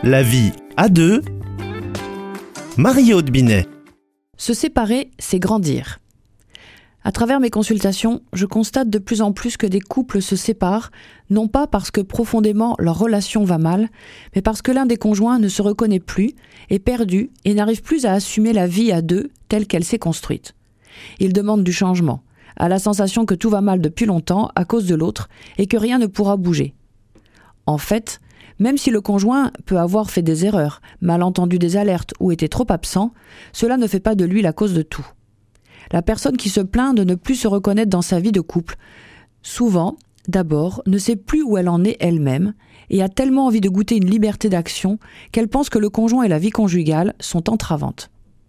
La vie à deux. Marie-Aude Binet. Se séparer, c'est grandir. À travers mes consultations, je constate de plus en plus que des couples se séparent, non pas parce que profondément leur relation va mal, mais parce que l'un des conjoints ne se reconnaît plus, est perdu et n'arrive plus à assumer la vie à deux telle qu'elle s'est construite. Il demande du changement, a la sensation que tout va mal depuis longtemps à cause de l'autre et que rien ne pourra bouger. En fait, même si le conjoint peut avoir fait des erreurs, mal entendu des alertes ou été trop absent, cela ne fait pas de lui la cause de tout. La personne qui se plaint de ne plus se reconnaître dans sa vie de couple, souvent, d'abord, ne sait plus où elle en est elle-même et a tellement envie de goûter une liberté d'action qu'elle pense que le conjoint et la vie conjugale sont entravantes.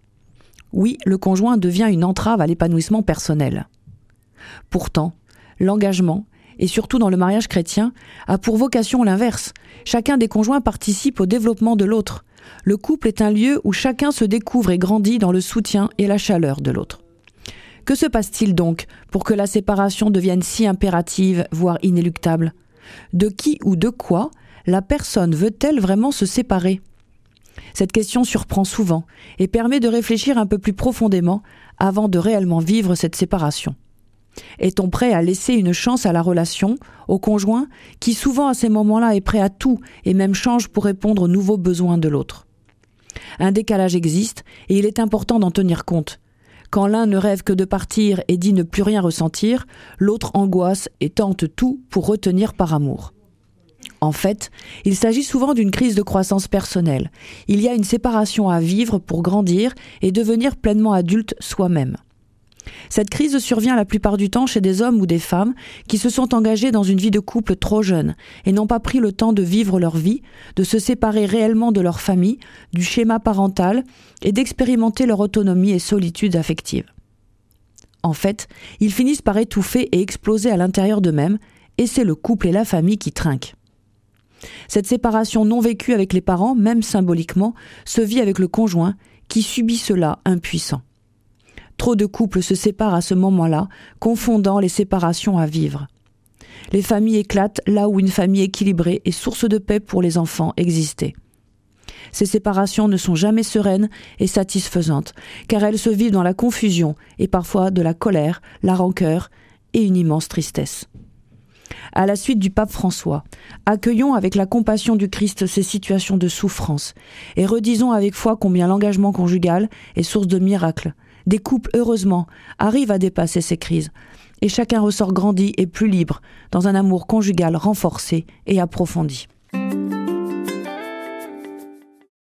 Oui, le conjoint devient une entrave à l'épanouissement personnel. Pourtant, l'engagement, et surtout dans le mariage chrétien, a pour vocation l'inverse. Chacun des conjoints participe au développement de l'autre. Le couple est un lieu où chacun se découvre et grandit dans le soutien et la chaleur de l'autre. Que se passe-t-il donc pour que la séparation devienne si impérative, voire inéluctable ? De qui ou de quoi la personne veut-elle vraiment se séparer ? Cette question surprend souvent et permet de réfléchir un peu plus profondément avant de réellement vivre cette séparation. Est-on prêt à laisser une chance à la relation, au conjoint, qui souvent à ces moments-là est prêt à tout et même change pour répondre aux nouveaux besoins de l'autre ? Un décalage existe et il est important d'en tenir compte. Quand l'un ne rêve que de partir et dit ne plus rien ressentir, l'autre angoisse et tente tout pour retenir par amour. En fait, il s'agit souvent d'une crise de croissance personnelle. Il y a une séparation à vivre pour grandir et devenir pleinement adulte soi-même. Cette crise survient la plupart du temps chez des hommes ou des femmes qui se sont engagés dans une vie de couple trop jeune et n'ont pas pris le temps de vivre leur vie, de se séparer réellement de leur famille, du schéma parental et d'expérimenter leur autonomie et solitude affective. En fait, ils finissent par étouffer et exploser à l'intérieur d'eux-mêmes et c'est le couple et la famille qui trinquent. Cette séparation non vécue avec les parents, même symboliquement, se vit avec le conjoint qui subit cela impuissant. Trop de couples se séparent à ce moment-là, confondant les séparations à vivre. Les familles éclatent là où une famille équilibrée et source de paix pour les enfants existait. Ces séparations ne sont jamais sereines et satisfaisantes, car elles se vivent dans la confusion et parfois de la colère, la rancœur et une immense tristesse. À la suite du pape François, accueillons avec la compassion du Christ ces situations de souffrance et redisons avec foi combien l'engagement conjugal est source de miracles. Des couples, heureusement, arrivent à dépasser ces crises et chacun ressort grandi et plus libre dans un amour conjugal renforcé et approfondi.